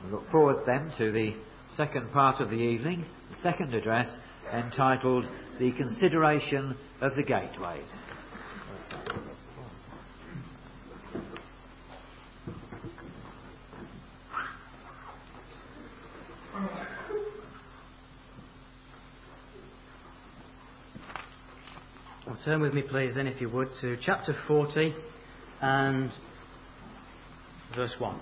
We look forward then to the second part of the evening, the second address, entitled The Consideration of the Gateways. Well, turn with me please then, if you would, to chapter 40 and verse 1.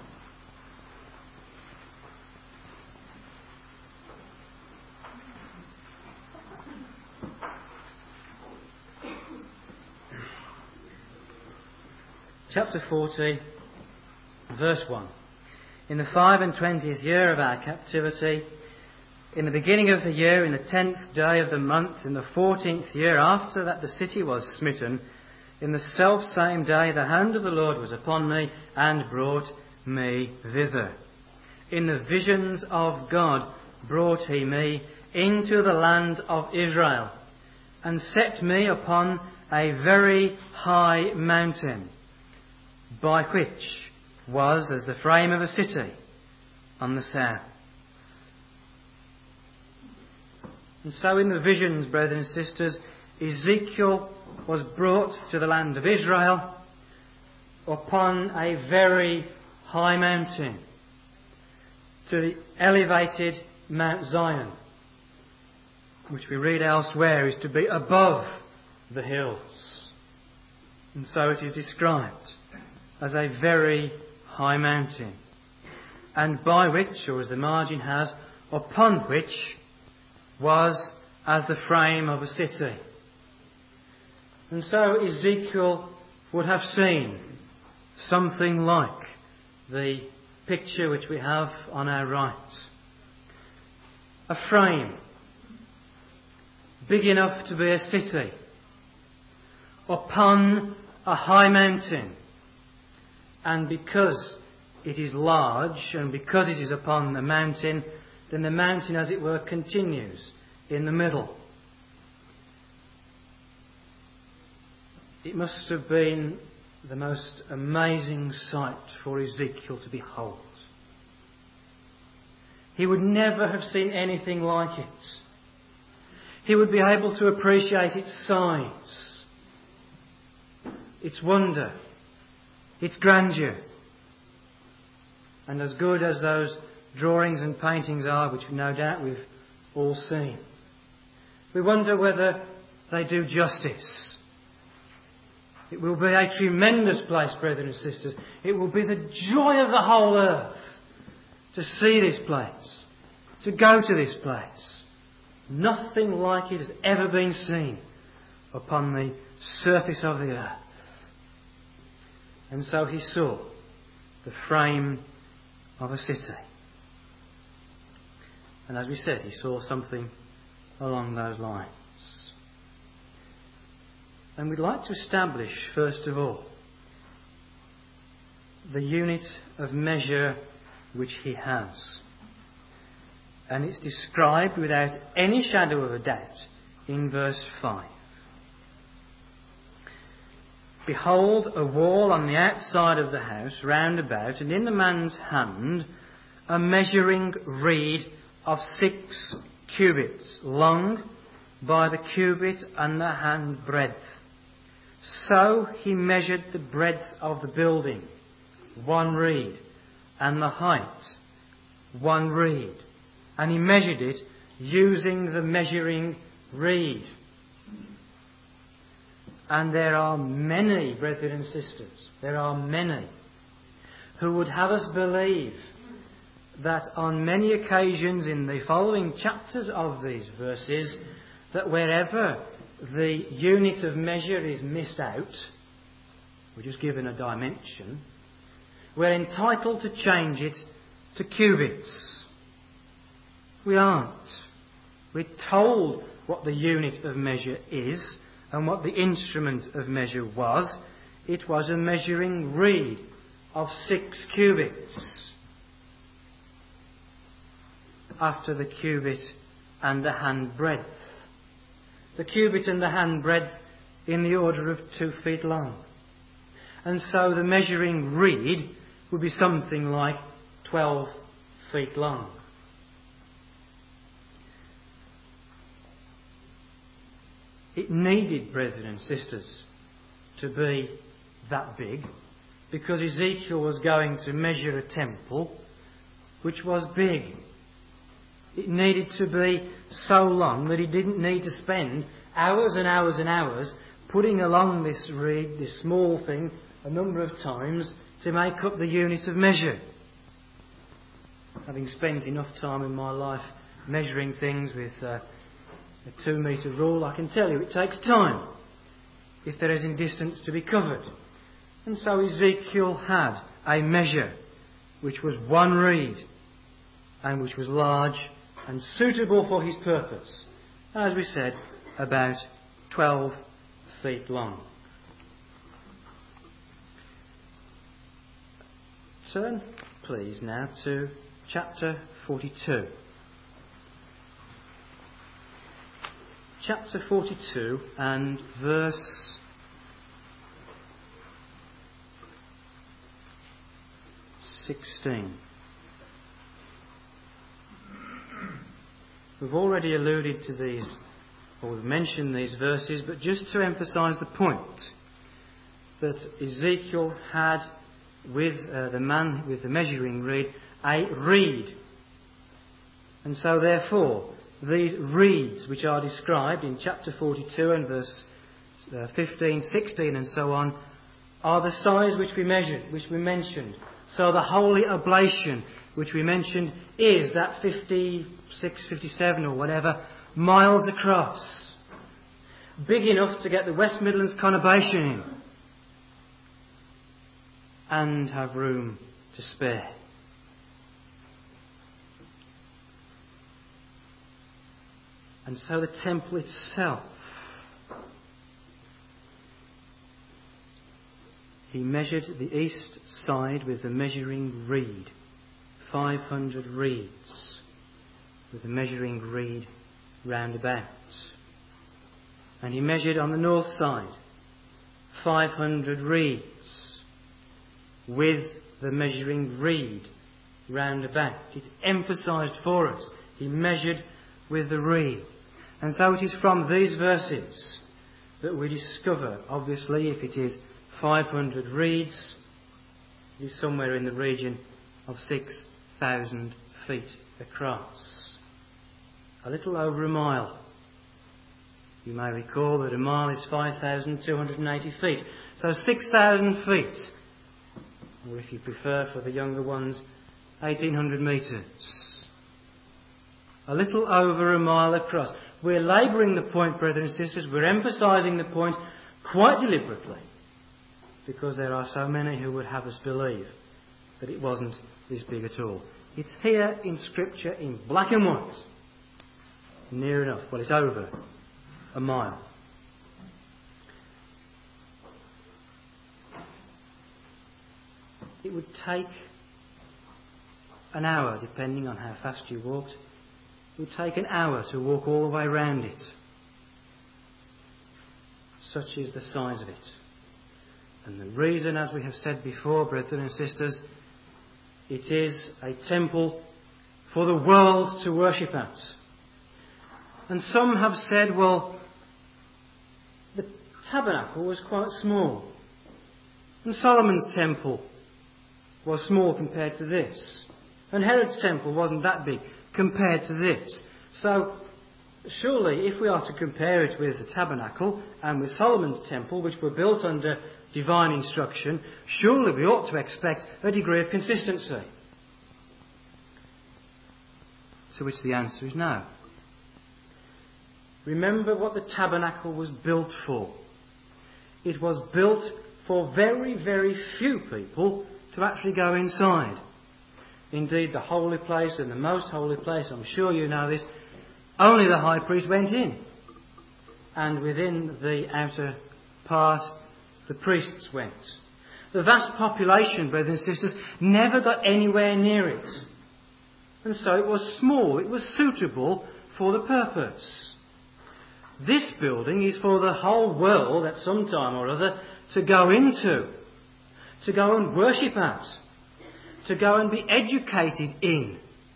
Chapter 40, verse 1. In the 25th year of our captivity, in the beginning of the year, in the 10th day of the month, in the 14th year after that the city was smitten, in the selfsame day the hand of the Lord was upon me and brought me thither. In the visions of God brought he me into the land of Israel, and set me upon a very high mountain, by which was as the frame of a city on the south. And so in the visions, brethren and sisters, Ezekiel was brought to the land of Israel upon a very high mountain, to the elevated Mount Zion, which we read elsewhere is to be above the hills. And so it is described as a very high mountain, and by which, or as the margin has, upon which was as the frame of a city. And so Ezekiel would have seen something like the picture which we have on our right. A frame big enough to be a city upon a high mountain. And because it is large and because it is upon the mountain, then the mountain, as it were, continues in the middle. It must have been the most amazing sight for Ezekiel to behold. He would never have seen anything like it. He would be able to appreciate its size, its wonder, its grandeur. And as good as those drawings and paintings are, which no doubt we've all seen, we wonder whether they do justice. It will be a tremendous place, brethren and sisters. It will be the joy of the whole earth to see this place, to go to this place. Nothing like it has ever been seen upon the surface of the earth. And so he saw the frame of a city. And as we said, he saw something along those lines. And we'd like to establish, first of all, the unit of measure which he has. And it's described without any shadow of a doubt in verse 5. Behold, a wall on the outside of the house round about, and in the man's hand a measuring reed of 6 cubits long by the cubit and the hand breadth. So he measured the breadth of the building, 1 reed, and the height, 1 reed. And he measured it using the measuring reed. And there are many, brethren and sisters, there are many who would have us believe that on many occasions in the following chapters of these verses, that wherever the unit of measure is missed out, we're just given a dimension, we're entitled to change it to cubits. We aren't. We're told what the unit of measure is and what the instrument of measure was. It was a measuring reed of 6 cubits, after the cubit and the hand breadth. The cubit and the hand breadth in the order of 2 feet long. And so the measuring reed would be something like 12 feet long. It needed, brethren and sisters, to be that big, because Ezekiel was going to measure a temple which was big. It needed to be so long that he didn't need to spend hours and hours and hours putting along this reed, this small thing, a number of times to make up the unit of measure. Having spent enough time in my life measuring things with a 2 metre rule, I can tell you it takes time if there is any distance to be covered. And so Ezekiel had a measure which was 1 reed and which was large and suitable for his purpose. As we said, about 12 feet long. Turn, please, now to chapter 42. Chapter 42 and verse 16. We've already alluded to these, or we've mentioned these verses, but just to emphasise the point that Ezekiel had with the man with the measuring reed a reed. And so therefore, these reeds which are described in chapter 42 and verse 15, 16 and so on, are the size which we measured, which we mentioned. So the holy oblation, which we mentioned, is that 56, 57 or whatever miles across. Big enough to get the West Midlands conurbation in. And have room to spare. And so the temple itself, he measured the east side with the measuring reed, 500 reeds, with the measuring reed round about. And he measured on the north side, 500 reeds, with the measuring reed round about. It's emphasised for us. He measured with the reed. And so it is from these verses that we discover, obviously, if it is 500 reeds, it is somewhere in the region of 6,000 feet across. A little over a mile. You may recall that a mile is 5,280 feet. So 6,000 feet. Or if you prefer for the younger ones, 1,800 metres. A little over a mile across. We're labouring the point, brethren and sisters. We're emphasising the point quite deliberately, because there are so many who would have us believe that it wasn't this big at all. It's here in Scripture in black and white. Near enough. Well, it's over a mile. It would take an hour, depending on how fast you walked. It would take an hour to walk all the way round it. Such is the size of it. And the reason, as we have said before, brethren and sisters, it is a temple for the world to worship at. And some have said, well, the tabernacle was quite small. And Solomon's temple was small compared to this. And Herod's temple wasn't that big compared to this. So, surely, if we are to compare it with the tabernacle and with Solomon's temple, which were built under divine instruction, surely we ought to expect a degree of consistency. To which the answer is no. Remember what the tabernacle was built for. It was built for very, very few people to actually go inside. Indeed, the holy place and the most holy place, I'm sure you know this, only the high priest went in. And within the outer part, the priests went. The vast population, brothers and sisters, never got anywhere near it. And so it was small. It was suitable for the purpose. This building is for the whole world at some time or other to go into, to go and worship at, to go and be educated in.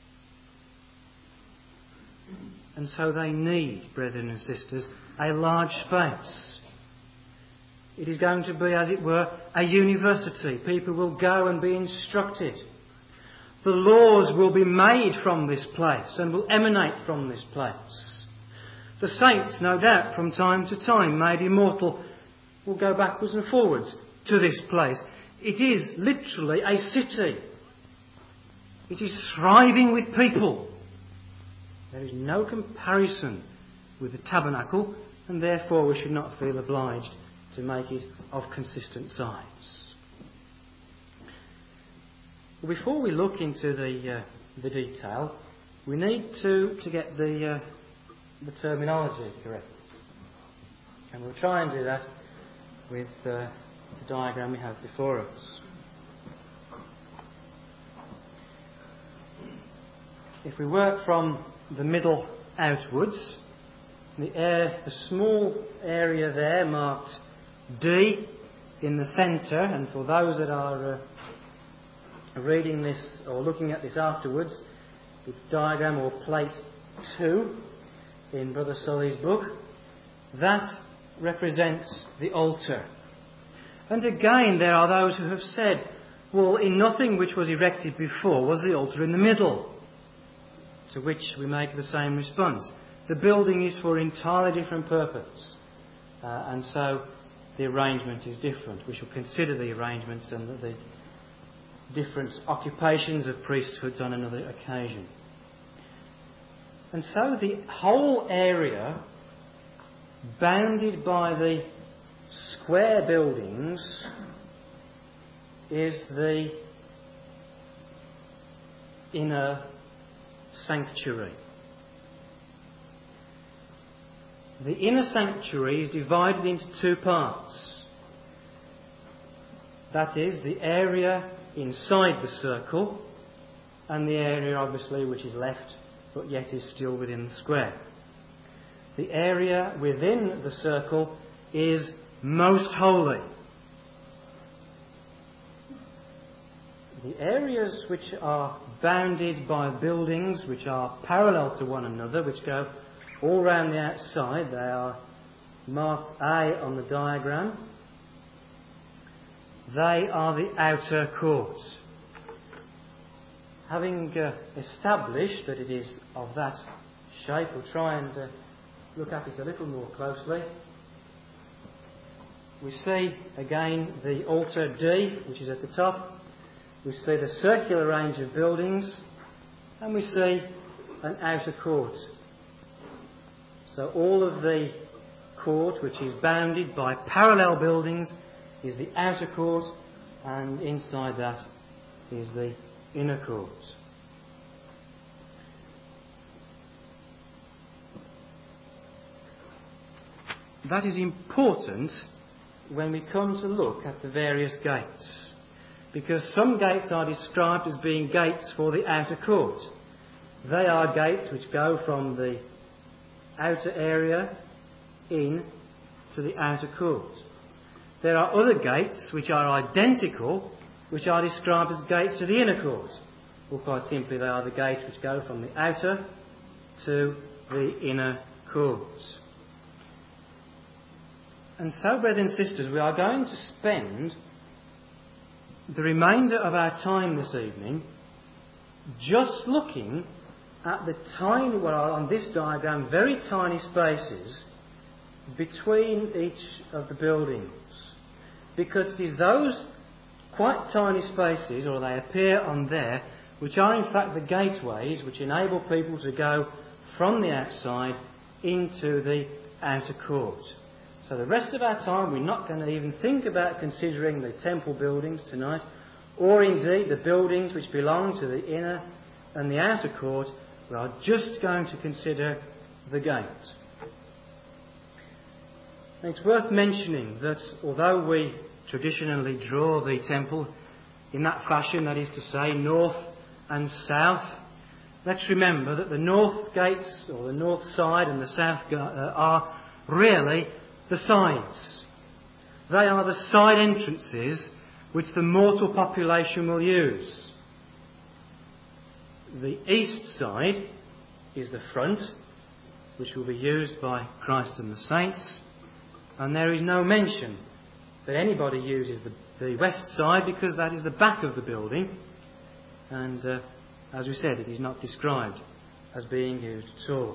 And so they need, brethren and sisters, a large space. It is going to be, as it were, a university. People will go and be instructed. The laws will be made from this place and will emanate from this place. The saints, no doubt, from time to time, made immortal, will go backwards and forwards to this place. It is literally a city. It is thriving with people. There is no comparison with the tabernacle, and therefore we should not feel obliged to make it of consistent size. Before we look into the detail, we need to get the terminology correct. And we'll try and do that with the diagram we have before us. If we work from the middle outwards, the small area there marked D in the centre, and for those that are reading this or looking at this afterwards, it's diagram or plate 2 in Brother Sully's book. That represents the altar. And again, there are those who have said, well, in nothing which was erected before was the altar in the middle. To which we make the same response. The building is for an entirely different purpose. And so the arrangement is different. We shall consider the arrangements and the different occupations of priesthoods on another occasion. And so the whole area, bounded by the square buildings, is the inner sanctuary. The inner sanctuary is divided into two parts. That is, the area inside the circle and the area, obviously, which is left but yet is still within the square. The area within the circle is most holy. The areas which are bounded by buildings which are parallel to one another, which go all round the outside, they are marked A on the diagram. They are the outer court. Having established that it is of that shape, we'll try and look at it a little more closely. We see again the altar D, which is at the top. We see the circular range of buildings, and we see an outer court. So all of the court, which is bounded by parallel buildings, is the outer court, and inside that is the inner court. That is important when we come to look at the various gates, because some gates are described as being gates for the outer court. They are gates which go from the outer area in to the outer court. There are other gates which are identical, which are described as gates to the inner court. Or quite simply, they are the gates which go from the outer to the inner court. And so, brothers and sisters, we are going to spend the remainder of our time this evening just looking at the tiny, well, on this diagram, very tiny spaces between each of the buildings. Because it is those quite tiny spaces, or they appear on there, which are in fact the gateways which enable people to go from the outside into the outer court. So the rest of our time we're not going to even think about considering the temple buildings tonight, or indeed the buildings which belong to the inner and the outer court. We are just going to consider the gate. And it's worth mentioning that although we traditionally draw the temple in that fashion, that is to say north and south, let's remember that the north gates, or the north side, and the south are really the sides. They are the side entrances which the mortal population will use. The east side is the front, which will be used by Christ and the saints. And there is no mention that anybody uses the west side, because that is the back of the building. And as we said, it is not described as being used at all.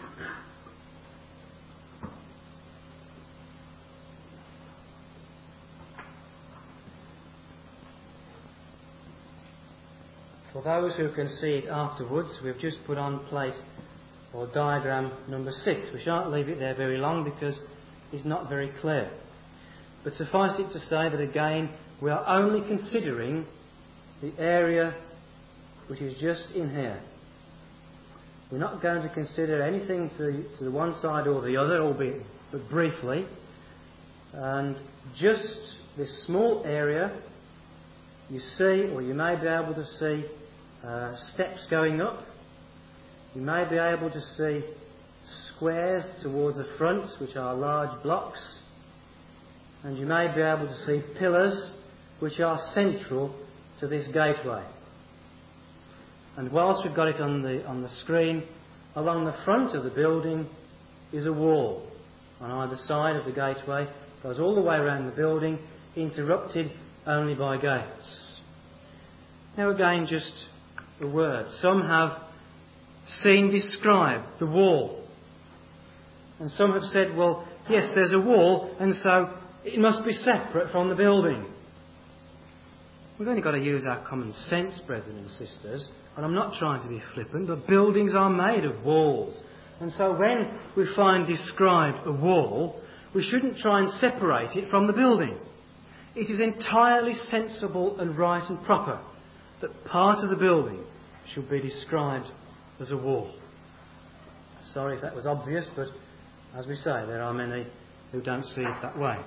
For those who can see it afterwards, we've just put on plate or diagram number 6. We shan't leave it there very long because it's not very clear. But suffice it to say that again, we are only considering the area which is just in here. We're not going to consider anything to the one side or the other, albeit but briefly. And just this small area, you see, or you may be able to see steps going up. You may be able to see squares towards the front, which are large blocks. And you may be able to see pillars which are central to this gateway. And whilst we've got it on the screen, along the front of the building is a wall on either side of the gateway. It goes all the way around the building, interrupted only by gates. Now again, just a word. Some have seen described the wall. And some have said, well, yes, there's a wall, and so it must be separate from the building. We've only got to use our common sense, brethren and sisters, and I'm not trying to be flippant, but buildings are made of walls. And so when we find described a wall, we shouldn't try and separate it from the building. It is entirely sensible and right and proper that part of the building should be described as a wall. Sorry if that was obvious, but as we say, there are many who don't see it that way.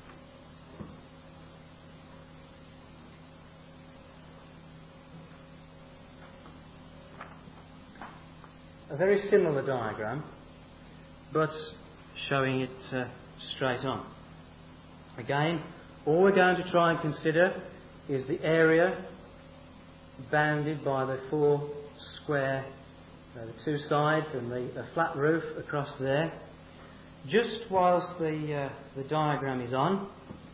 A very similar diagram, but showing it straight on. Again, all we're going to try and consider is the area bounded by the 4 square, the 2 sides and the flat roof across there. Just whilst the diagram is on,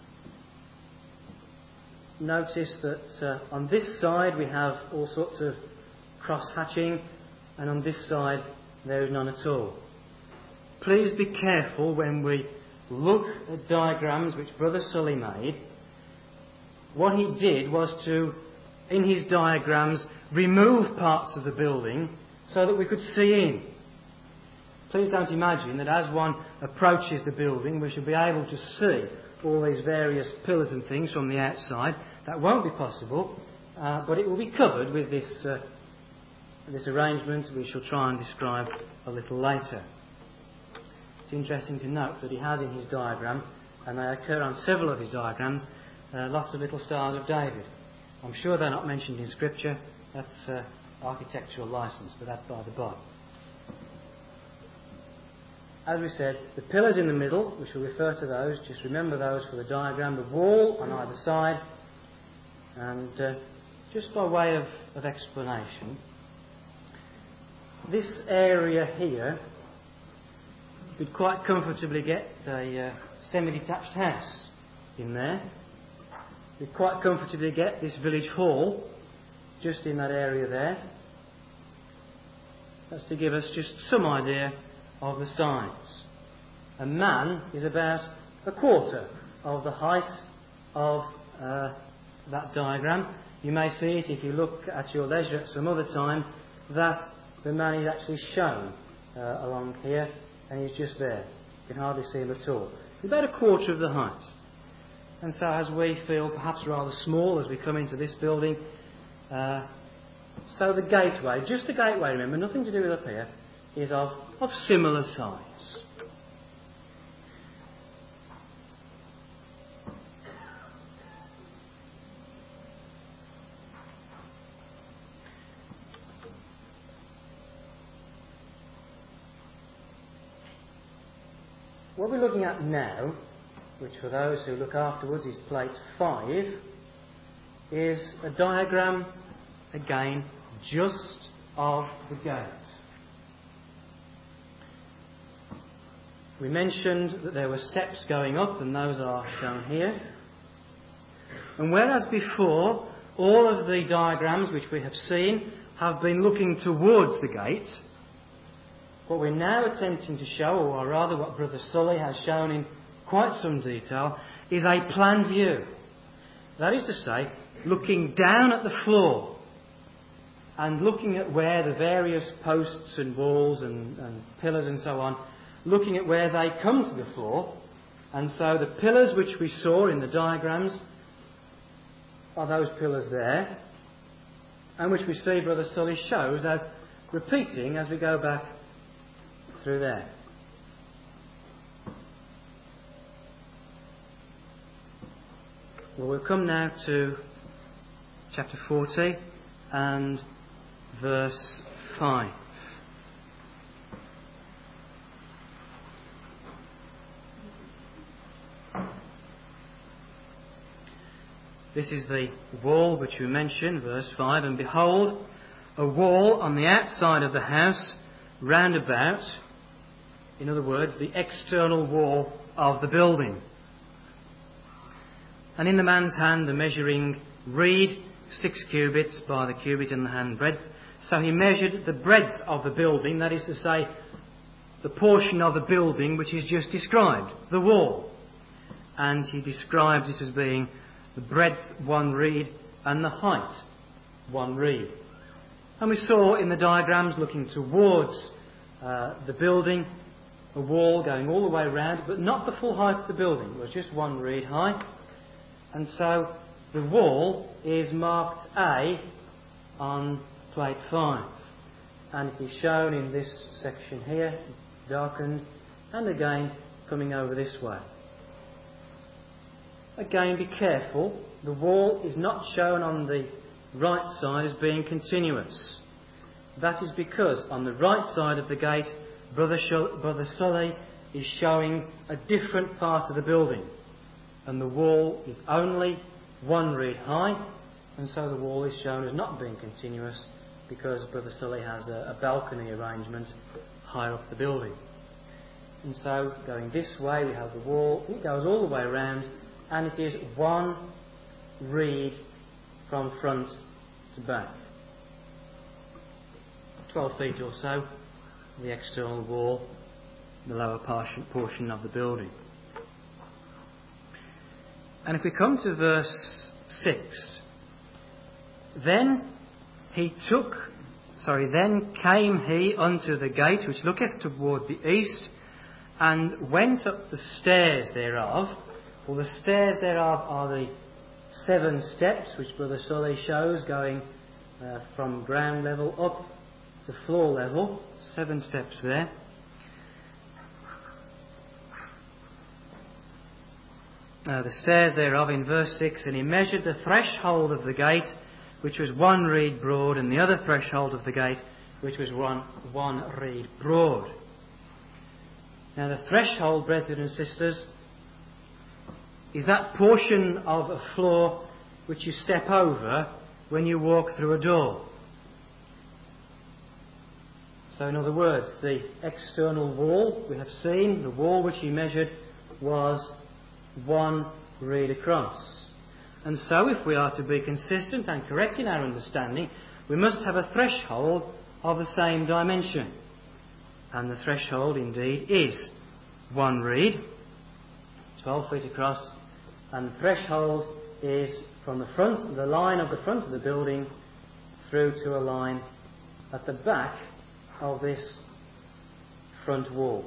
notice that on this side we have all sorts of cross-hatching, and on this side there is none at all. Please be careful when we look at diagrams which Brother Sully made. What he did was to, in his diagrams, remove parts of the building so that we could see in. Please don't imagine that as one approaches the building we should be able to see all these various pillars and things from the outside. That won't be possible, but it will be covered with this arrangement we shall try and describe a little later. It's interesting to note that he has in his diagram, and they occur on several of his diagrams, lots of little stars of David. I'm sure they're not mentioned in Scripture. That's architectural license, but that's by the by. As we said, the pillars in the middle, we shall refer to those, just remember those for the diagram, the wall on either side, and just by way of explanation, this area here, you could quite comfortably get a semi-detached house in there. You could quite comfortably get this village hall just in that area there. That's to give us just some idea of the size. A man is about a quarter of the height of that diagram. You may see it if you look at your leisure at some other time, that the man is actually shown along here, and he's just there. You can hardly see him at all. He's about a quarter of the height. And so as we feel perhaps rather small as we come into this building, so the gateway, just the gateway, remember, nothing to do with up here, is of similar size. What we're looking at now, which for those who look afterwards is plate 5, is a diagram, again, just of the gates. We mentioned that there were steps going up, and those are shown here. And whereas before all of the diagrams which we have seen have been looking towards the gate, what we're now attempting to show, or rather what Brother Sully has shown in quite some detail, is a plan view. That is to say, looking down at the floor and looking at where the various posts and walls and pillars and so on, looking at where they come to the floor. And so the pillars which we saw in the diagrams are those pillars there, and which we see Brother Sully shows as repeating as we go back through there. Well, we'll come now to chapter 40 and verse 5. This is the wall which we mentioned, verse 5. And behold, a wall on the outside of the house round about, in other words, the external wall of the building. And in the man's hand the measuring reed, 6 cubits by the cubit and the hand breadth. So he measured the breadth of the building, that is to say, the portion of the building which is just described, the wall. And he describes it as being the breadth 1 reed and the height 1 reed. And we saw in the diagrams looking towards the building a wall going all the way around, but not the full height of the building. It was just 1 reed high. And so the wall is marked A on plate 5. And it is shown in this section here, darkened, and again coming over this way. Again, be careful. The wall is not shown on the right side as being continuous. That is because on the right side of the gate, Brother Sully is showing a different part of the building. And the wall is only 1 reed high, and so the wall is shown as not being continuous because Brother Sully has a balcony arrangement higher up the building. And so, going this way, we have the wall. It goes all the way around, and it is 1 reed from front to back. 12 feet or so, the external wall, the lower portion of the building. And if we come to verse 6, then came he unto the gate which looketh toward the east, and went up the stairs thereof. Well, the stairs thereof are the 7 steps which Brother Sully shows going from ground level up to floor level. 7 steps there. The stairs thereof in verse 6, and he measured the threshold of the gate, which was 1 reed broad, and the other threshold of the gate, which was one reed broad. Now the threshold, brethren and sisters, is that portion of a floor which you step over when you walk through a door. So in other words, the external wall we have seen, the wall which he measured, was 1 reed across. And so if we are to be consistent and correct in our understanding, we must have a threshold of the same dimension. And the threshold indeed is 1 reed, 12 feet across, and the threshold is from the line of the front of the building through to a line at the back of this front wall.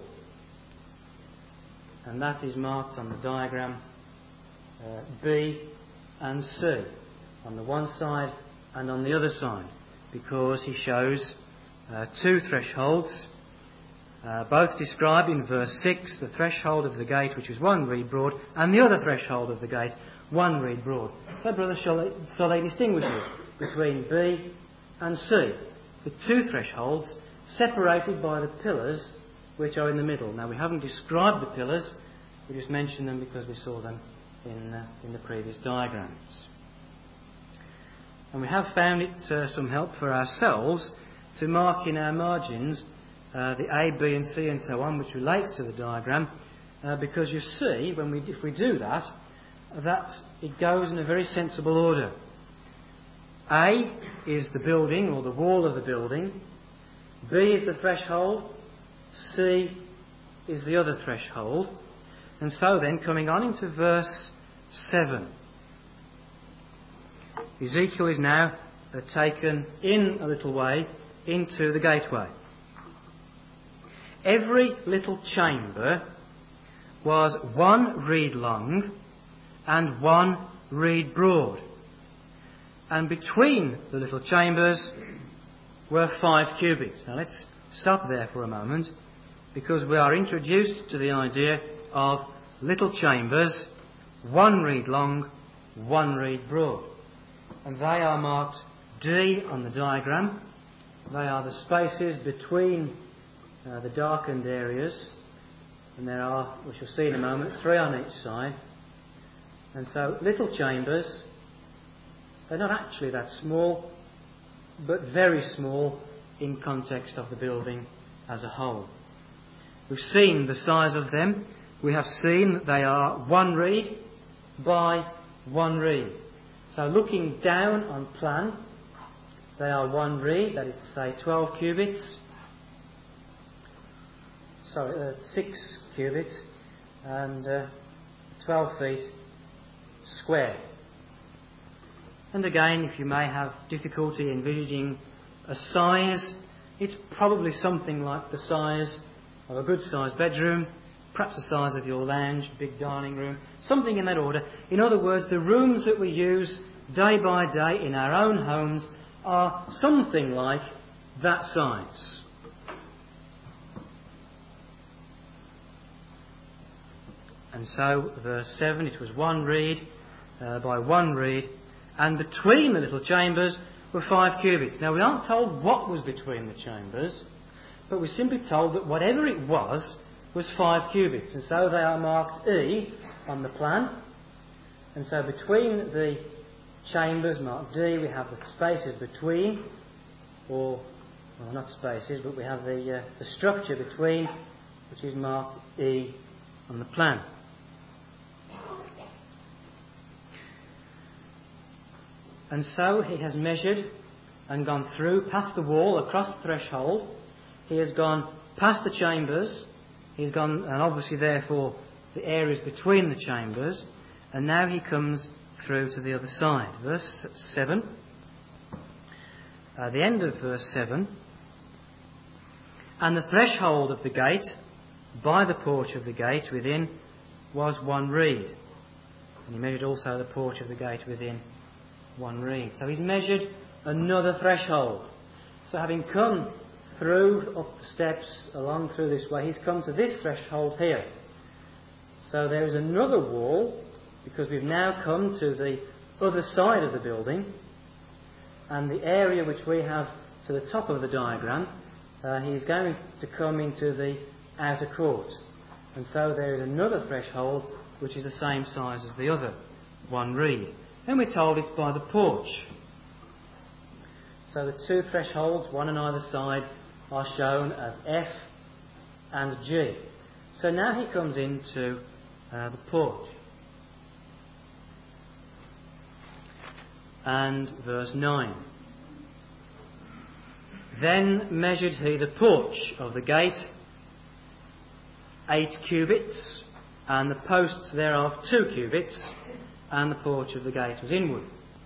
And that is marked on the diagram B and C, on the one side and on the other side, because he shows 2 thresholds, both described in verse 6, the threshold of the gate which was 1 reed broad, and the other threshold of the gate 1 reed broad. So Brother Sully distinguishes between B and C, the 2 thresholds separated by the pillars which are in the middle. Now, we haven't described the pillars, we just mentioned them because we saw them in the previous diagrams. And we have found it some help for ourselves to mark in our margins the A, B and C and so on, which relates to the diagram, because you see, if we do that, that it goes in a very sensible order. A is the building, or the wall of the building. B is the threshold. C is the other threshold. And so then, coming on into verse 7, Ezekiel is now taken in a little way into the gateway. Every little chamber was 1 reed long and 1 reed broad. And between the little chambers were 5 cubits. Now let's stop there for a moment, because we are introduced to the idea of little chambers, 1 reed long, 1 reed broad. And they are marked D on the diagram. They are the spaces between the darkened areas. And there are, we shall see in a moment, 3 on each side. And so little chambers, they're not actually that small, but very small in context of the building as a whole. We've seen the size of them. We have seen that they are 1 reed by 1 reed. So looking down on plan, they are 1 reed, that is to say 12 cubits. 6 cubits and 12 feet square. And again, if you may have difficulty envisaging a size, it's probably something like the size of a good sized bedroom, perhaps the size of your lounge, big dining room, something in that order. In other words, the rooms that we use day by day in our own homes are something like that size. And so, verse 7, it was 1 reed by 1 reed, and between the little chambers were 5 cubits. Now, we aren't told what was between the chambers, but we're simply told that whatever it was 5 cubits. And so they are marked E on the plan. And so between the chambers marked D, we have the spaces between, or, well, not spaces, but we have the structure between, which is marked E on the plan. And so he has measured and gone through, past the wall, across the threshold. He has gone past the chambers. He's gone, and obviously therefore, the areas between the chambers. And now he comes through to the other side. Verse 7. The end of verse 7. And the threshold of the gate, by the porch of the gate within, was 1 reed. And he measured also the porch of the gate within 1 reed. So he's measured another threshold. So having come through up the steps, along through this way, he's come to this threshold here. So there is another wall, because we've now come to the other side of the building, and the area which we have to the top of the diagram, he's going to come into the outer court. And so there is another threshold which is the same size as the other, 1 reed. And we're told it's by the porch. So the 2 thresholds, one on either side, are shown as F and G. So now he comes into the porch. And verse 9. Then measured he the porch of the gate 8 cubits, and the posts thereof 2 cubits, and the porch of the gate was inward.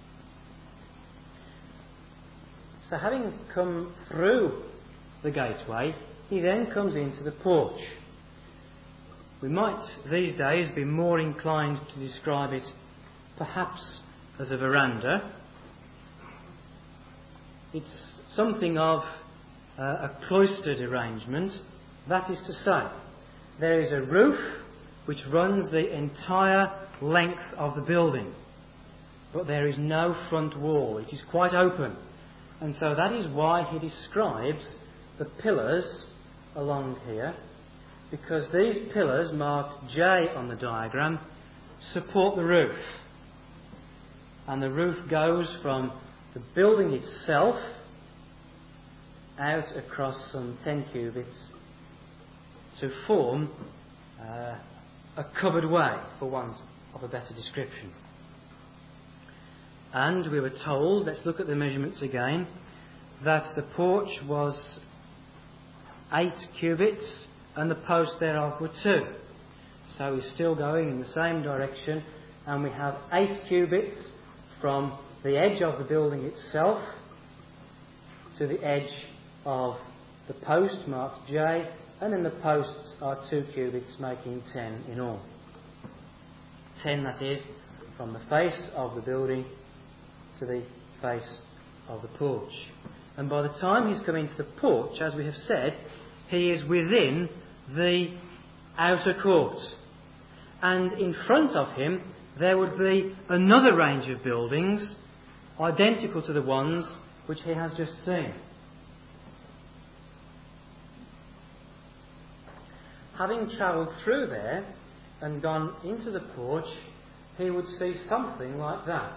So having come through the gateway, he then comes into the porch. We might these days be more inclined to describe it perhaps as a veranda. It's something of a cloistered arrangement. That is to say, there is a roof which runs the entire length of the building, but there is no front wall. It is quite open. And so that is why he describes the pillars along here, because these pillars, marked J on the diagram, support the roof. And the roof goes from the building itself out across some 10 cubits to form a covered way, for want of a better description. And we were told, let's look at the measurements again, that the porch was 8 cubits and the posts thereof were 2. So we're still going in the same direction, and we have 8 cubits from the edge of the building itself to the edge of the post marked J, and then the posts are 2 cubits, making 10 in all. 10, that is, from the face of the building to the face of the porch. And by the time he's coming to the porch, as we have said, he is within the outer court. And in front of him there would be another range of buildings identical to the ones which he has just seen. Having travelled through there and gone into the porch, he would see something like that.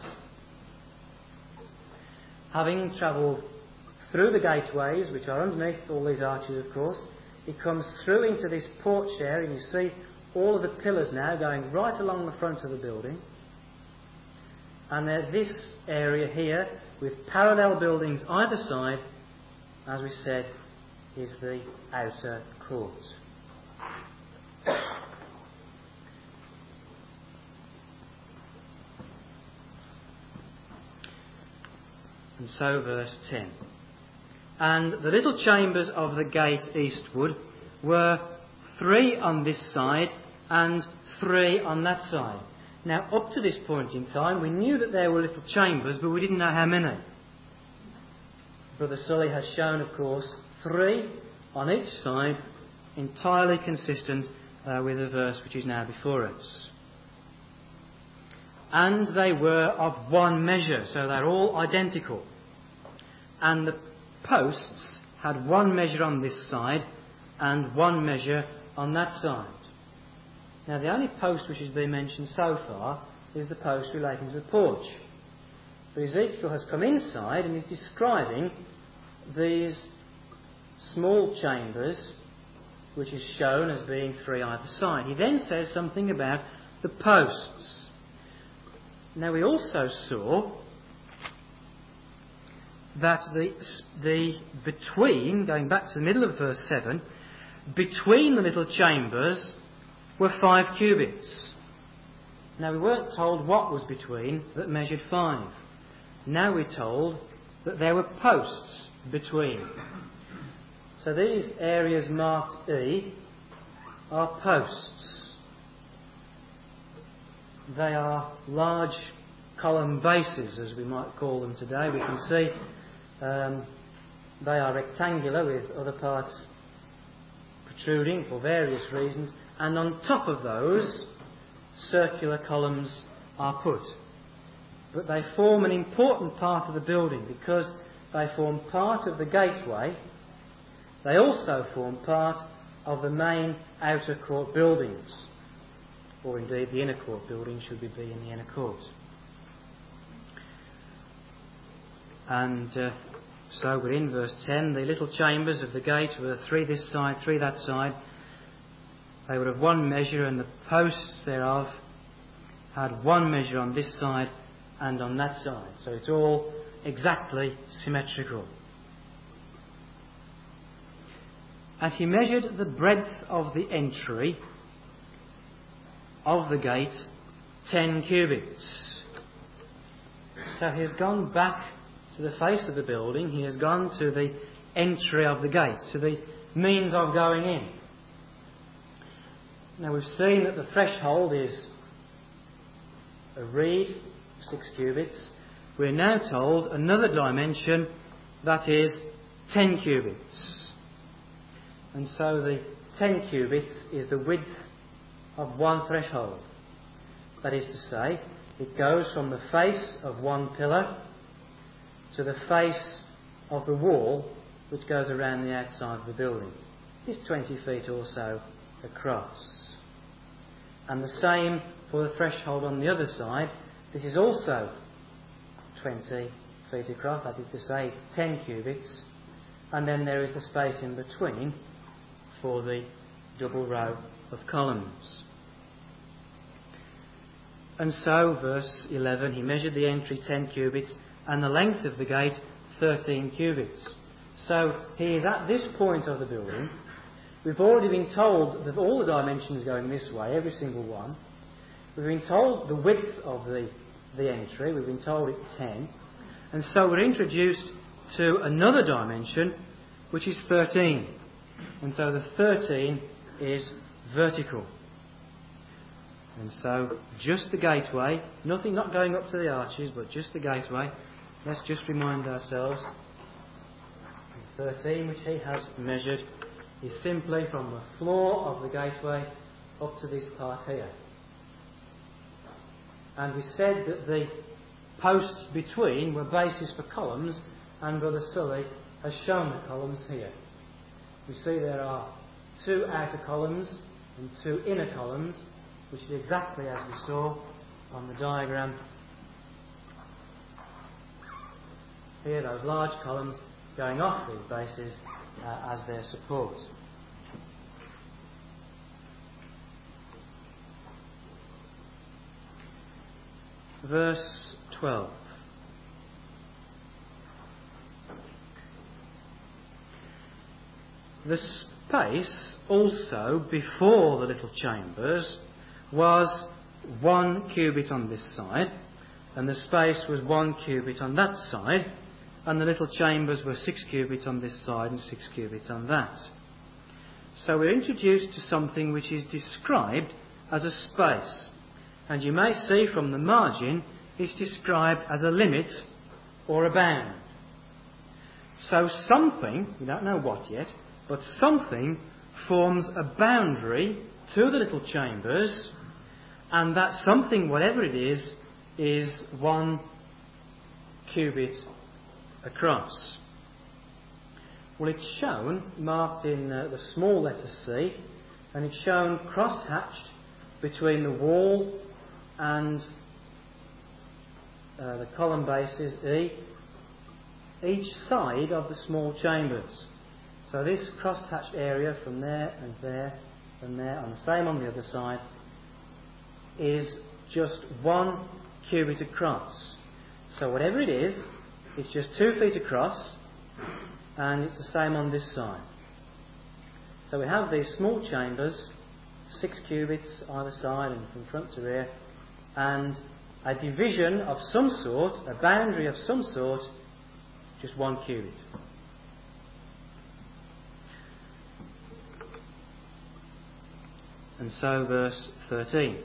Having travelled through the gateways, which are underneath all these arches, of course, he comes through into this porch area, and you see all of the pillars now going right along the front of the building. And there's this area here with parallel buildings either side, as we said, is the outer court. And so verse 10. And the little chambers of the gate eastward were 3 on this side and 3 on that side. Now, up to this point in time, we knew that there were little chambers, but we didn't know how many. Brother Sully has shown, of course, 3 on each side, entirely consistent with the verse which is now before us. And they were of one measure, so they're all identical. And the posts had one measure on this side and one measure on that side. Now, the only post which has been mentioned so far is the post relating to the porch. But Ezekiel has come inside and is describing these small chambers, which is shown as being 3 either side. He then says something about the posts. Now, we also saw that the between, going back to the middle of verse 7, between the little chambers were 5 cubits. Now, we weren't told what was between that measured 5. Now we're told that there were posts between. So these areas marked E are posts. They are large column bases, as we might call them today. We can see they are rectangular with other parts protruding for various reasons, and on top of those circular columns are put. But they form an important part of the building because they form part of the gateway. They also form part of the main outer court buildings, or indeed the inner court building should be in the inner court. And so we're in verse 10. The little chambers of the gate were 3 this side, 3 that side. They were of one measure, and the posts thereof had one measure on this side and on that side. So it's all exactly symmetrical. And he measured the breadth of the entry of the gate 10 cubits. So he has gone back to the face of the building. He has gone to the entry of the gate, to the means of going in. Now we've seen that the threshold is a reed, 6 cubits. We're now told another dimension, that is 10 cubits. And so the 10 cubits is the width of one threshold. That is to say, it goes from the face of one pillar to the face of the wall which goes around the outside of the building. It's 20 feet or so across. And the same for the threshold on the other side. This is also 20 feet across, that is to say 10 cubits. and then there is the space in between for the double row of columns. And so, verse 11, he measured the entry 10 cubits and the length of the gate 13 cubits. So he is at this point of the building. We've already been told that all the dimensions going this way, every single one. We've been told the width of the entry. We've been told it's 10. And so we're introduced to another dimension, which is 13. And so the 13 is vertical. And so just the gateway, nothing, not going up to the arches, but just the gateway. Let's just remind ourselves. 13, which he has measured, is simply from the floor of the gateway up to this part here. And we said that the posts between were bases for columns, and Brother Sully has shown the columns here. We see there are 2 outer columns and 2 inner columns, which is exactly as we saw on the diagram here, those large columns going off these bases as their support. Verse 12. The space also before the little chambers was 1 cubit on this side, and the space was 1 cubit on that side, and the little chambers were 6 cubits on this side and 6 cubits on that. So we're introduced to something which is described as a space. And you may see from the margin it's described as a limit or a bound. So something, we don't know what yet, but something forms a boundary to the little chambers, and that something, whatever it is 1 cubit across. Well, it's shown, marked in the small letter C, and it's shown cross-hatched between the wall and the column bases E, each side of the small chambers. So this cross-hatched area from there and there and there, and the same on the other side, is just 1 cubit across. So whatever it is, it's just 2 feet across, and it's the same on this side. So we have these small chambers, 6 cubits either side and from front to rear, and a division of some sort, a boundary of some sort, just 1 cubit. And so verse 13.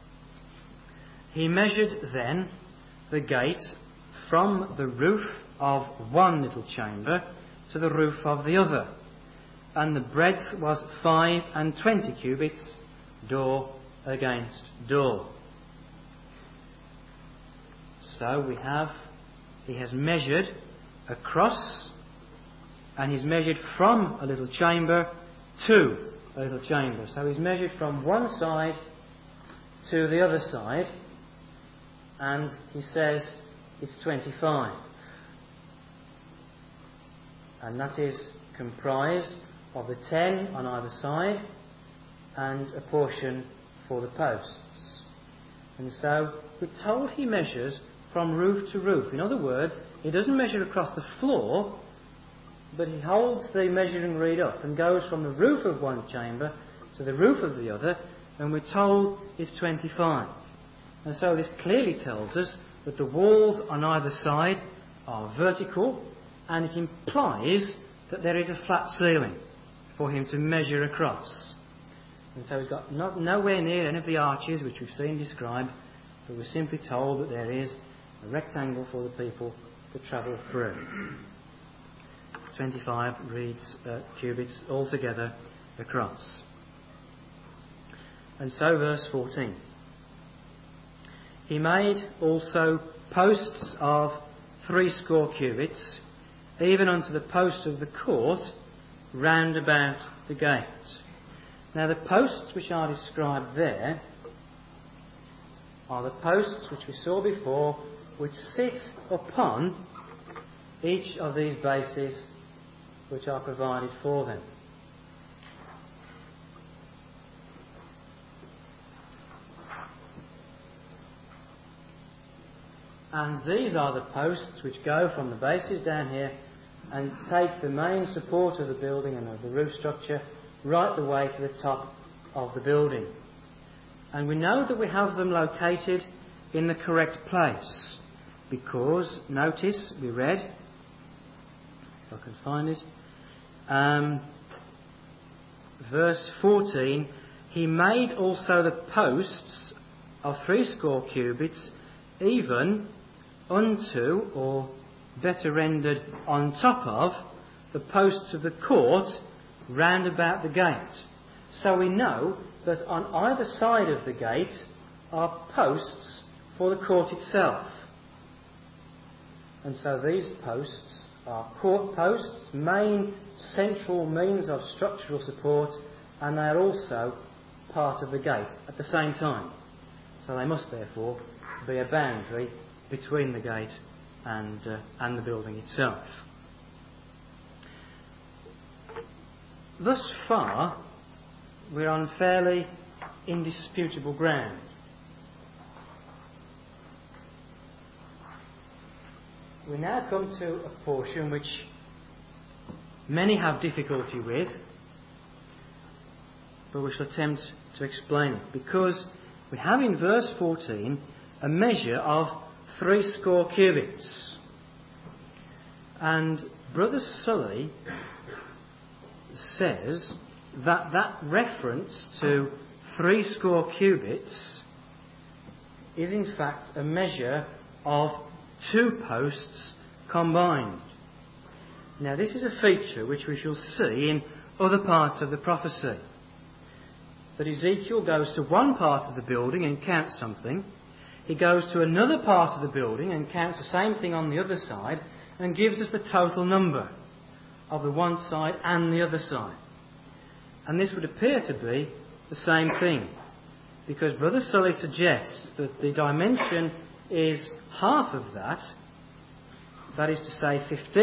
He measured then the gate from the roof of one little chamber to the roof of the other, and the breadth was 25 cubits, door against door. So he has measured across, and he's measured from a little chamber to a little chamber. So he's measured from one side to the other side, and he says it's 25. And that is comprised of the 10 on either side and a portion for the posts. And so we're told he measures from roof to roof. In other words, he doesn't measure across the floor, but he holds the measuring reed up and goes from the roof of one chamber to the roof of the other, and we're told it's 25. And so this clearly tells us that the walls on either side are vertical, and it implies that there is a flat ceiling for him to measure across. And so he's got nowhere near any of the arches which we've seen described, but we're simply told that there is a rectangle for the people to travel through. 25 cubits altogether across. And so verse 14. He made also posts of 60 cubits, even unto the post of the court, round about the gate. Now the posts which are described there are the posts which we saw before, which sit upon each of these bases which are provided for them. And these are the posts which go from the bases down here and take the main support of the building and of the roof structure right the way to the top of the building. And we know that we have them located in the correct place because, notice, we read, if I can find it, verse 14, he made also the posts of 80 cubits, even unto, or better rendered, on top of, the posts of the court round about the gate. So we know that on either side of the gate are posts for the court itself. And so these posts are court posts, main central means of structural support, and they are also part of the gate at the same time. So they must therefore be a boundary between the gate and the building itself. Thus far, we're on fairly indisputable ground. We now come to a portion which many have difficulty with, but we shall attempt to explain it, because we have in verse 14 a measure of 80 cubits. And Brother Sully says that reference to 80 cubits is in fact a measure of 2 posts combined. Now this is a feature which we shall see in other parts of the prophecy. That Ezekiel goes to one part of the building and counts something. He goes to another part of the building and counts the same thing on the other side and gives us the total number of the one side and the other side. And this would appear to be the same thing, because Brother Sully suggests that the dimension is half of that, that is to say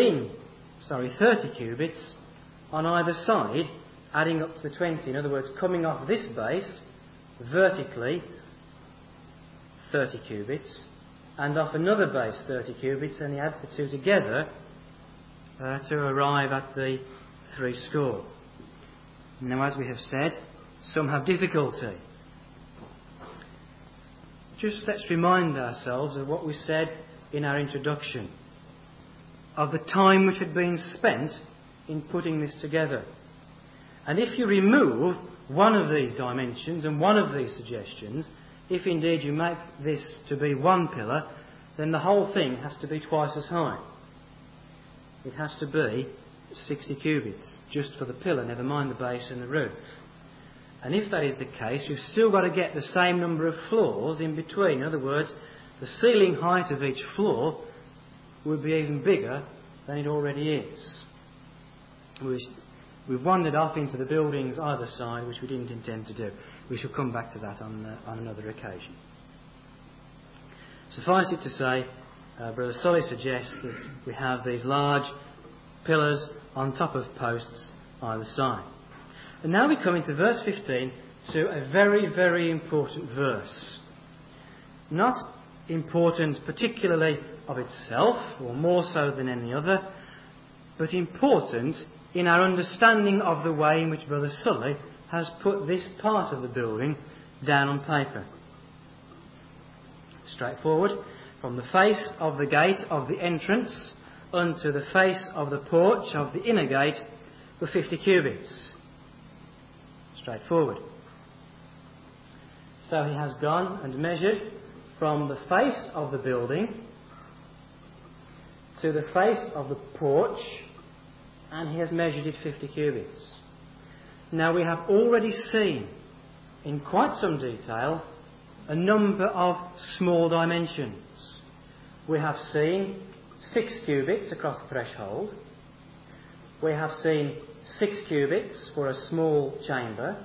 30 cubits on either side, adding up to 20. In other words, coming off this base vertically 30 cubits, and off another base 30 cubits, and he adds the two together to arrive at the 80. Now, as we have said, some have difficulty. Just let's remind ourselves of what we said in our introduction, of the time which had been spent in putting this together. And if you remove one of these dimensions and one of these suggestions, if indeed you make this to be one pillar, then the whole thing has to be twice as high. It has to be 60 cubits, just for the pillar, never mind the base and the roof. And if that is the case, you've still got to get the same number of floors in between. In other words, the ceiling height of each floor would be even bigger than it already is. We've wandered off into the buildings either side, which we didn't intend to do. We shall come back to that on another occasion. Suffice it to say, Brother Sully suggests that we have these large pillars on top of posts either side. And now we come into verse 15 to a very, very important verse. Not important particularly of itself, or more so than any other, but important in our understanding of the way in which Brother Sully has put this part of the building down on paper. Straightforward. From the face of the gate of the entrance unto the face of the porch of the inner gate were 50 cubits. Straightforward. So he has gone and measured from the face of the building to the face of the porch, and he has measured it 50 cubits. Now we have already seen in quite some detail a number of small dimensions. We have seen 6 cubits across the threshold. We have seen 6 cubits for a small chamber,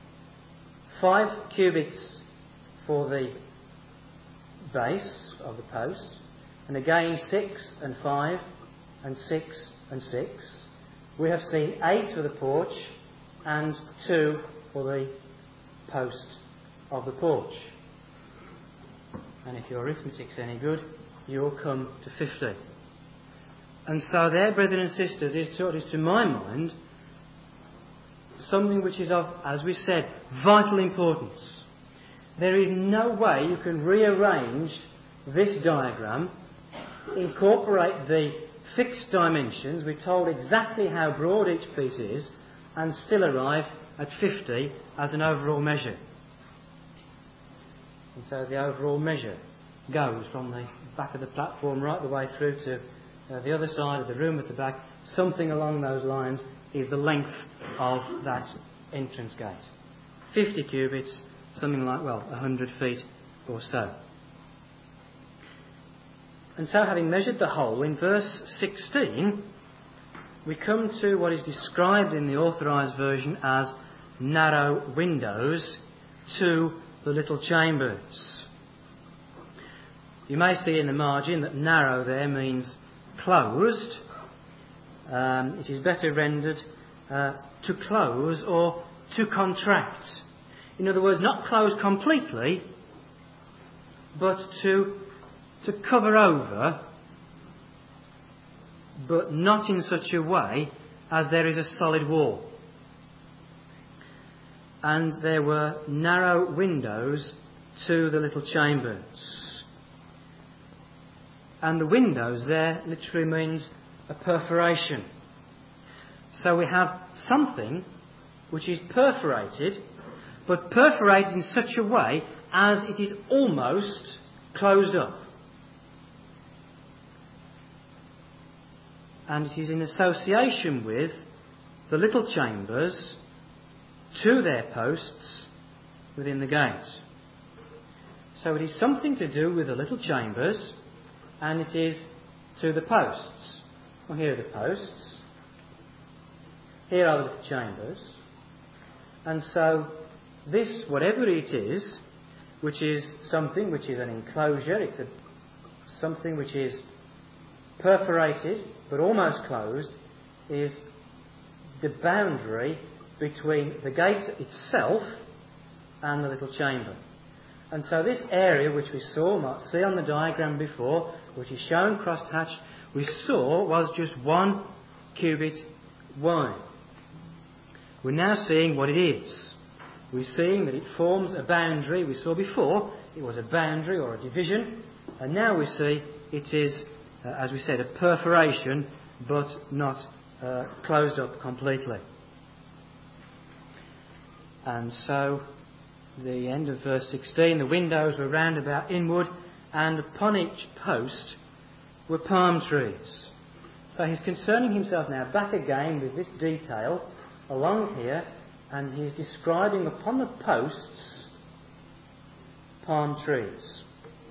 5 cubits for the base of the post, and again 6 and 5 and 6 and 6. we have seen 8 for the porch and 2 for the post of the porch. And if your arithmetic's any good, you'll come to 50. And so there, brethren and sisters, is to my mind something which is of, as we said, vital importance. There is no way you can rearrange this diagram, incorporate the fixed dimensions, we're told exactly how broad each piece is, and still arrive at 50 as an overall measure. And so the overall measure goes from the back of the platform right the way through to the other side of the room at the back. Something along those lines is the length of that entrance gate. 50 cubits, something like, 100 feet or so. And so, having measured the whole, in verse 16, we come to what is described in the Authorised Version as narrow windows to the little chambers. You may see in the margin that narrow there means closed. It is better rendered to close or to contract. In other words, not close completely, but to cover over, but not in such a way as there is a solid wall. And there were narrow windows to the little chambers. And the windows there literally means a perforation. So we have something which is perforated, but perforated in such a way as it is almost closed up. And it is in association with the little chambers to their posts within the gate. So it is something to do with the little chambers, and it is to the posts. Well, here are the posts. Here are the little chambers. And so this, whatever it is, which is something which is an enclosure, it's something which is perforated but almost closed, is the boundary between the gate itself and the little chamber. And so this area which we might see on the diagram before, which is shown cross-hatched, we saw was just 1 cubit wide. We're now seeing what it is. We're seeing that it forms a boundary. We saw before it was a boundary or a division, and now we see it is, as we said, a perforation, but not closed up completely. And so, the end of verse 16, the windows were round about inward, and upon each post were palm trees. So he's concerning himself now back again with this detail along here, and he's describing upon the posts palm trees.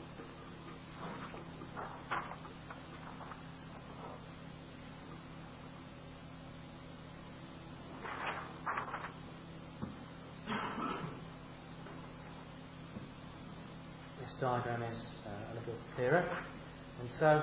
This diagram is a little clearer, and so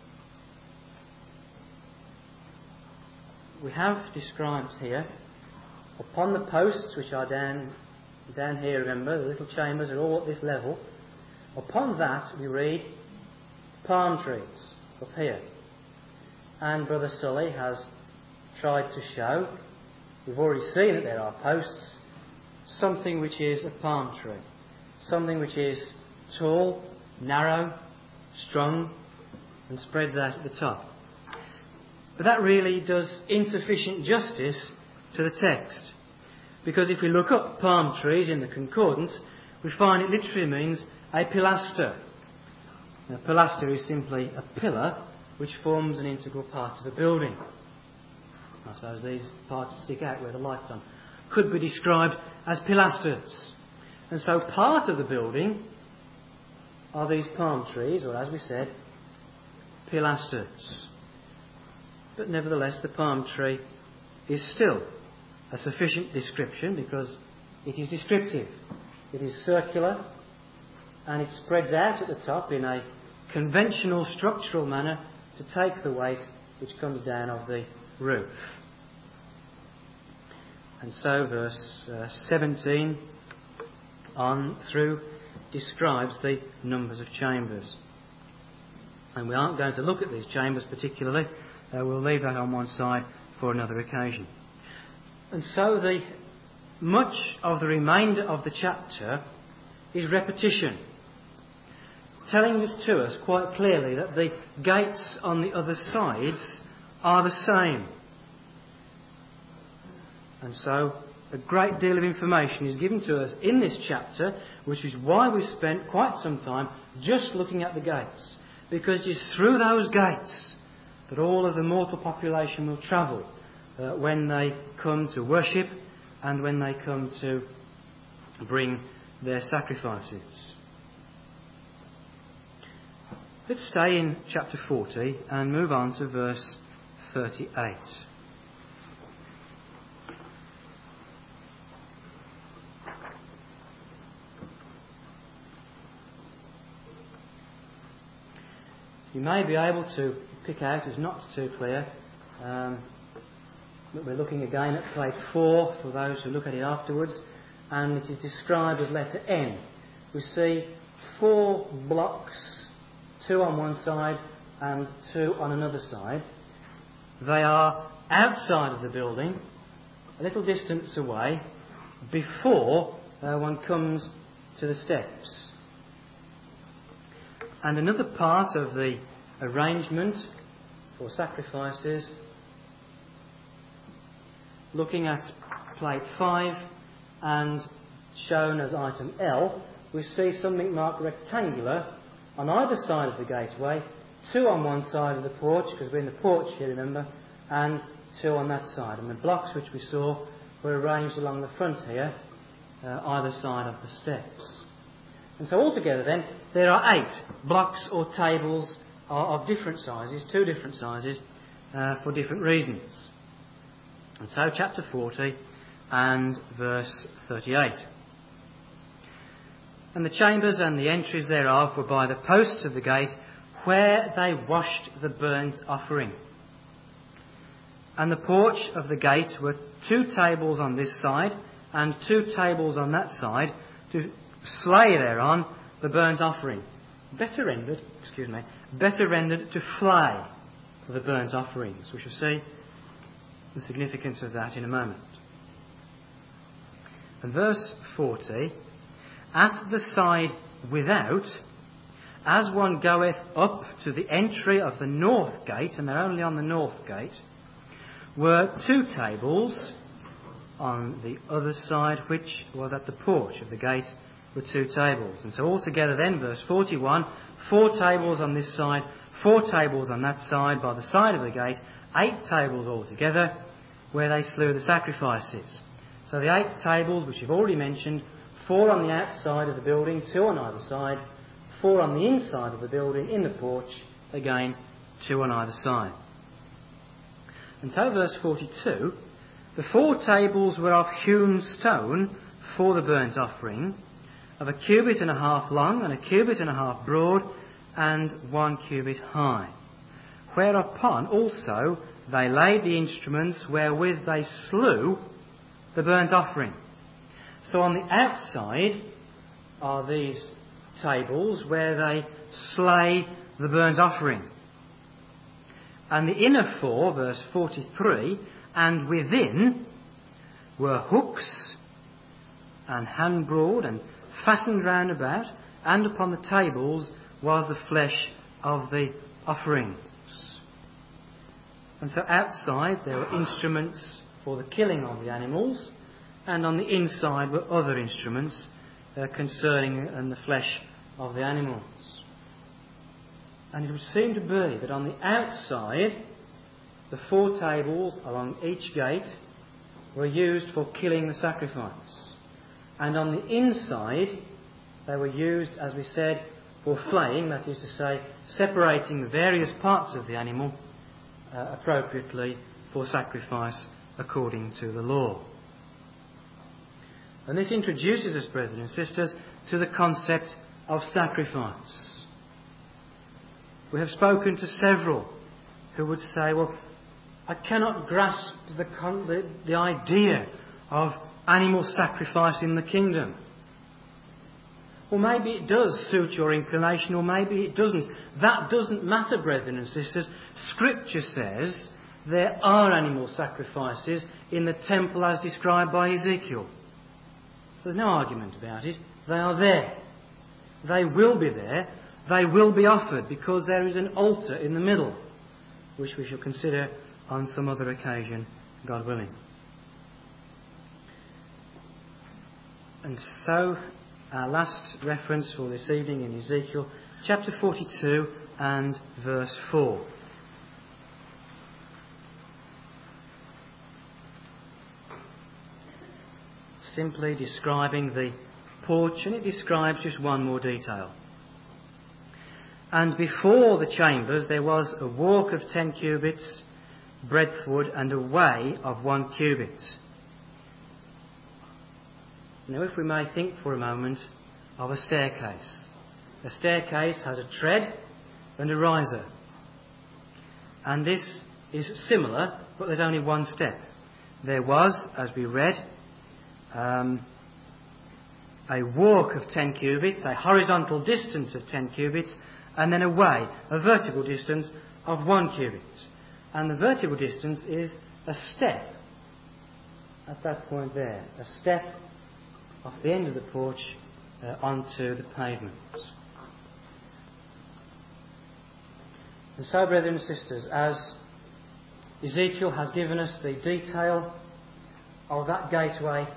we have described here upon the posts, which are down here, remember, the little chambers are all at this level. Upon that we read palm trees up here. And Brother Sully has tried to show, we've already seen that there are posts, something which is a palm tree. Something which is tall, narrow, strong, and spreads out at the top. But that really does insufficient justice to the text. Because if we look up palm trees in the concordance, we find it literally means a pilaster. Now, pilaster is simply a pillar which forms an integral part of a building. I suppose these parts that stick out where the light's on could be described as pilasters. And so part of the building are these palm trees, or as we said, pilasters. But nevertheless, the palm tree is still a sufficient description because it is descriptive. It is circular and it spreads out at the top in a conventional structural manner to take the weight which comes down of the roof. And so verse 17 on through describes the numbers of chambers. And we aren't going to look at these chambers particularly. We'll leave that on one side for another occasion. And so much of the remainder of the chapter is repetition, telling this to us quite clearly that the gates on the other sides are the same. And so a great deal of information is given to us in this chapter, which is why we spent quite some time just looking at the gates. Because it's through those gates that all of the mortal population will travel when they come to worship and when they come to bring their sacrifices. Let's stay in chapter 40 and move on to verse 38. You may be able to pick out, it's not too clear, but we're looking again at plate 4 for those who look at it afterwards, and it is described as letter N. We see 4 blocks, 2 on one side and 2 on another side. They are outside of the building, a little distance away, before one comes to the steps. And another part of the arrangement for sacrifices, looking at plate 5 and shown as item L, we see something marked rectangular on either side of the gateway, 2 on one side of the porch, because we're in the porch here, remember, and 2 on that side. And the blocks which we saw were arranged along the front here, either side of the steps. And so altogether then, there are 8 blocks or tables of different sizes, 2 different sizes, for different reasons. And so chapter 40 and verse 38. And the chambers and the entries thereof were by the posts of the gate, where they washed the burnt offering. And the porch of the gate were 2 tables on this side, and 2 tables on that side, to slay thereon the burnt offering. Better rendered to flay the burnt offerings. We shall see the significance of that in a moment. And verse 40, at the side without, as one goeth up to the entry of the north gate, and they're only on the north gate, were 2 tables on the other side, which was at the porch of the gate, were 2 tables. And so altogether then, verse 41, 4 tables on this side, 4 tables on that side, by the side of the gate, 8 tables altogether, where they slew the sacrifices. So the 8 tables, which you've already mentioned, 4 on the outside of the building, 2 on either side, 4 on the inside of the building, in the porch, again, 2 on either side. And so verse 42, the 4 tables were of hewn stone for the burnt offering, of 1.5 cubits long, and 1.5 cubits broad, and 1 cubit high. Whereupon also they laid the instruments wherewith they slew the burnt offering. So on the outside are these tables where they slay the burnt offering. And the inner 4, verse 43, and within were hooks and handbroad and fastened round about, and upon the tables was the flesh of the offerings. And so outside there were instruments for the killing of the animals, and on the inside were other instruments concerning the flesh of the animals. And it would seem to be that on the outside, the 4 tables along each gate were used for killing the sacrifice. And on the inside, they were used, as we said, for flaying, that is to say, separating the various parts of the animal appropriately for sacrifice according to the law. And this introduces us, brethren and sisters, to the concept of sacrifice. We have spoken to several who would say, well, I cannot grasp the idea of animal sacrifice in the kingdom. Or maybe it does suit your inclination, or maybe it doesn't. That doesn't matter, brethren and sisters. Scripture says there are animal sacrifices in the temple as described by Ezekiel. So there's no argument about it. They are there. They will be there. They will be offered because there is an altar in the middle, which we shall consider on some other occasion, God willing. And so, our last reference for this evening in Ezekiel, chapter 42 and verse 4. Simply describing the porch, and it describes just one more detail. And before the chambers there was a walk of 10 cubits breadthward and a way of 1 cubit. Now, if we may think for a moment of a staircase. A staircase has a tread and a riser. And this is similar, but there's only one step. There was, as we read, a walk of 10 cubits, a horizontal distance of 10 cubits, and then a way, a vertical distance of 1 cubit. And the vertical distance is a step at that point there, a step off the end of the porch onto the pavement. And so, brethren and sisters, as Ezekiel has given us the detail of that gateway,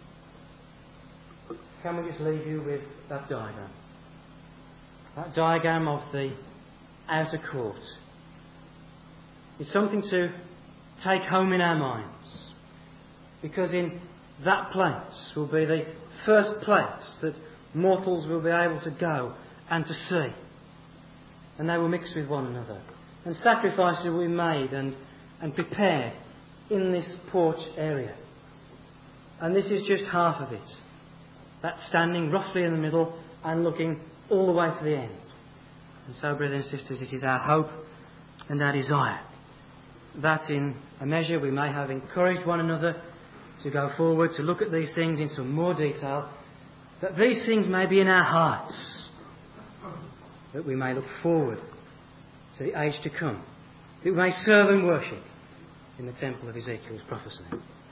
can we just leave you with that diagram? That diagram of the outer court. It's something to take home in our minds, because in that place will be the first place that mortals will be able to go and to see. And they will mix with one another. And sacrifices will be made and prepared in this porch area. And this is just half of it. That's standing roughly in the middle and looking all the way to the end. And so, brothers and sisters, it is our hope and our desire that in a measure we may have encouraged one another to go forward, to look at these things in some more detail, that these things may be in our hearts, that we may look forward to the age to come, that we may serve and worship in the temple of Ezekiel's prophecy.